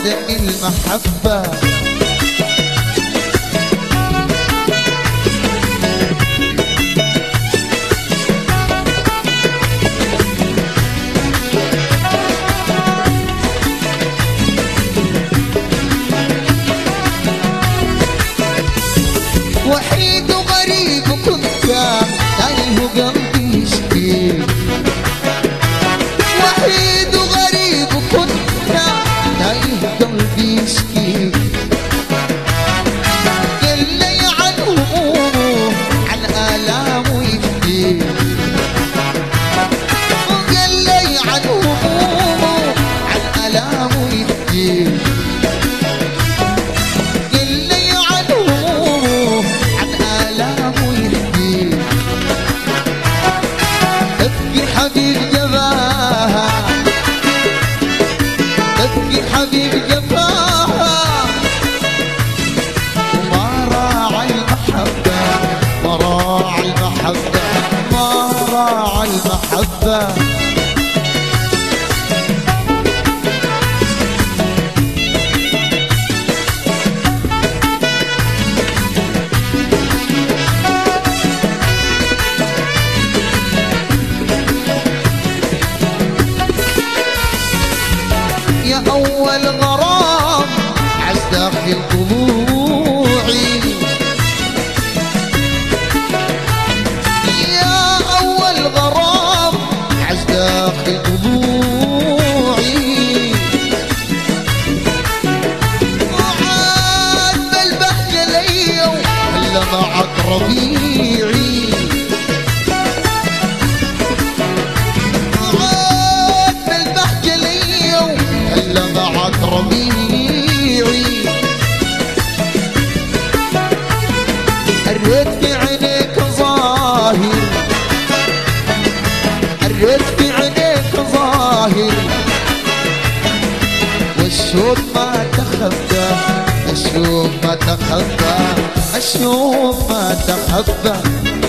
دم المحبة. وحيد وغريب كنت تايه وقلبي يشكي. وحيد وغريب كنت تايه وقلبي يشكي. قل لي عن همومه عن آلامه يبكي. قل لي عن همومه عن آلامه يبكي. حبيب جفاها تبكي حبيب جفاها. وما راعى المحبة ما راعى المحبة ما راعى المحبة. يا أول غرام عز داخل ضلوعي. يا أول غرام عز داخل ضلوعي. وعاد بالبهجة ليا هلا معك ربيعي. معك ربيعي. الريت في عينيك ظاهر الريت في عينيك ظاهر. والشوق ما تخبى الشوق ما تخبى الشوق ما تخبى.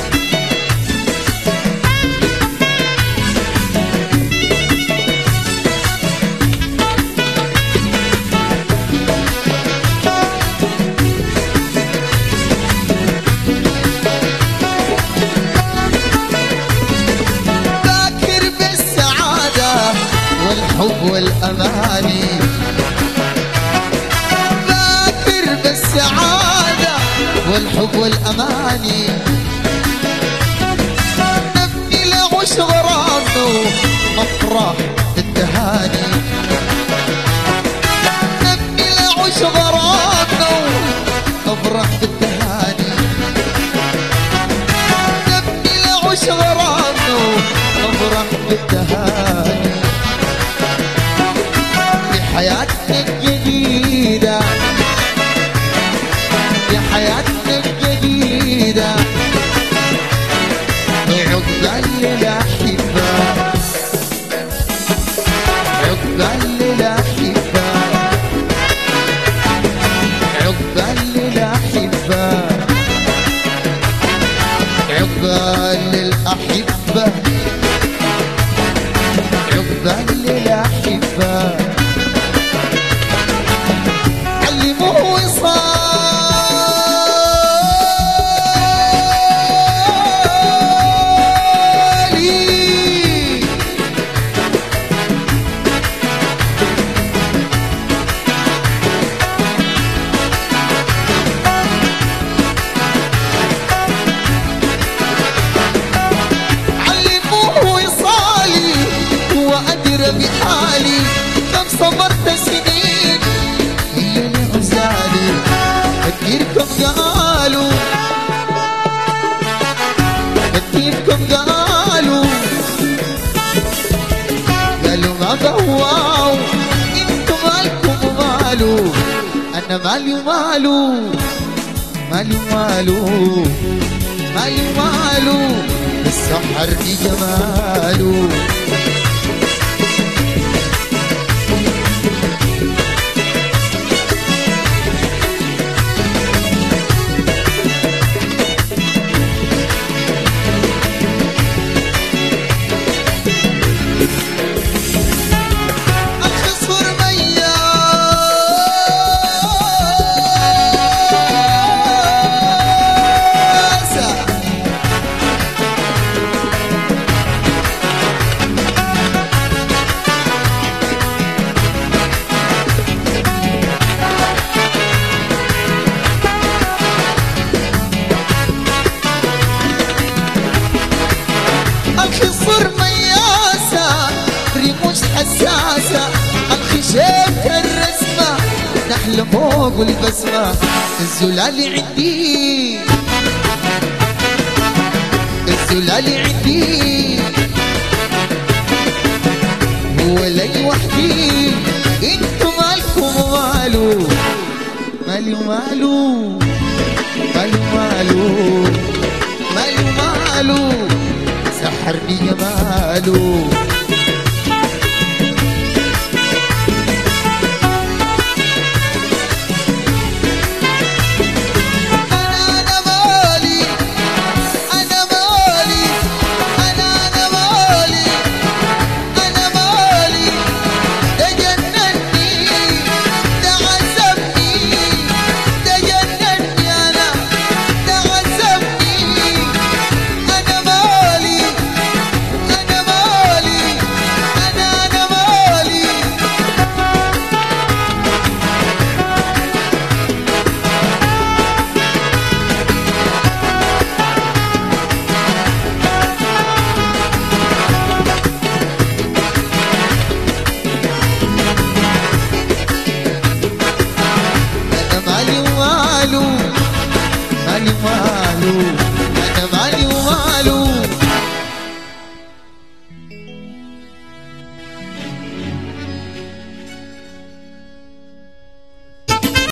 والحب والأماني ذاكر بالسعادة والحب والأماني. نبني لعش غرامه مفرح التهاني. نبني لعش غرامه مفرح التهاني. نبني لعش غرامه مفرح التهاني. حياتنا الجديدة يا حياتنا الجديدة عقبال للأحبة عقبال للأحبة عقبال للأحبة عقبال للأحبة عقبال للأحبة. علموه وصالي علموه وصالي وأدرى بحالي. كم صبرت سنين هي لغزالي. كثيركم قالوا كثيركم قالوا ما بهواو. انتم مالكم ومالو انا مالي ومالو مالي ومالو مالي ومالو السحرني جماله. الخصر ميال العسى الخشيت الرسمة نحلة فوق البسمة الزلال عندي الزلال عندي هو لي وحدي انتو مالكم ومالو مالي ومالو مالو مالو مالو مالو سحرني جماله